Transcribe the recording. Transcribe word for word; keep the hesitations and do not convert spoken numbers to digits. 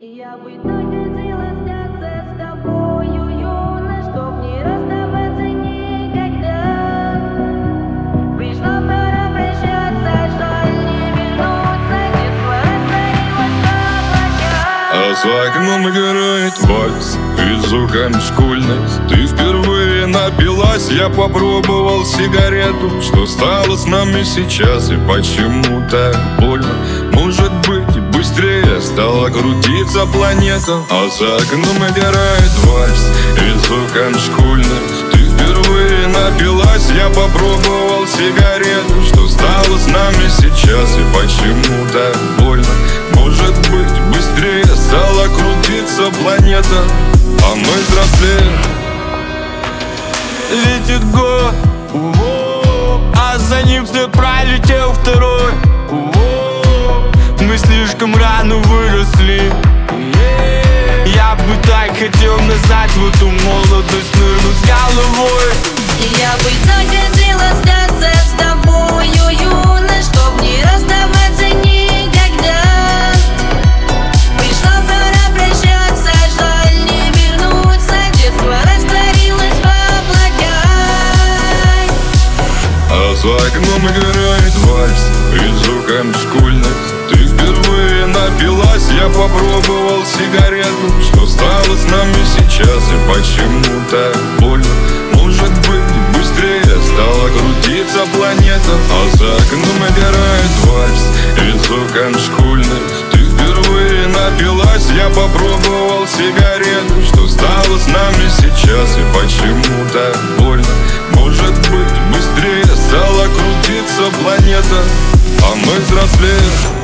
Я бы так хотела остаться с тобою, юна, чтоб не расставаться никогда. Пришла пора прощаться, жаль не вернуться, детство растворилось в облаках. А за окном играет вальс из окон школьных. Ты впервые напилась, я попробовал сигарету. Что стало с нами сейчас и почему так больно? Может быть, быстрее стала крутиться планета. А за окном играет вальс из окон школьных. Ты впервые напилась, я попробовал сигарету. Что стало с нами сейчас и почему так больно? Может быть, быстрее стала крутиться планета, а мы взрослеем. Летит год, а за ним вслед пролетел второй. Мы слишком рано выросли. Я бы так хотел назад в эту молодость нырнуть с головой. Я бы так хотела остаться с тобою, юна, чтоб не расставаться никогда. Пришла пора прощаться, жаль не вернуться, детство растворилось в облаках. А за окном играет вальс из окон школьных. Ты впервые напилась, я попробовал сигарету. Что стало с нами сейчас и почему так больно? Может быть, быстрее стала крутиться планета. А за окном играет вальс из окон школьных. Ты впервые напилась, я попробовал сигарету. Что стало с нами сейчас и почему так больно? Может быть, быстрее стала крутиться планета, а мы взрослеем.